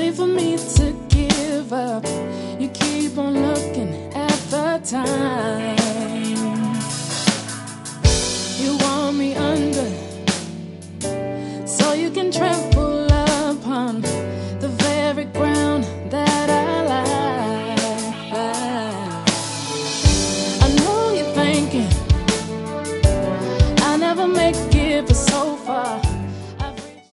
ready for me to give up. You keep on looking at the time. You want me under so you can trample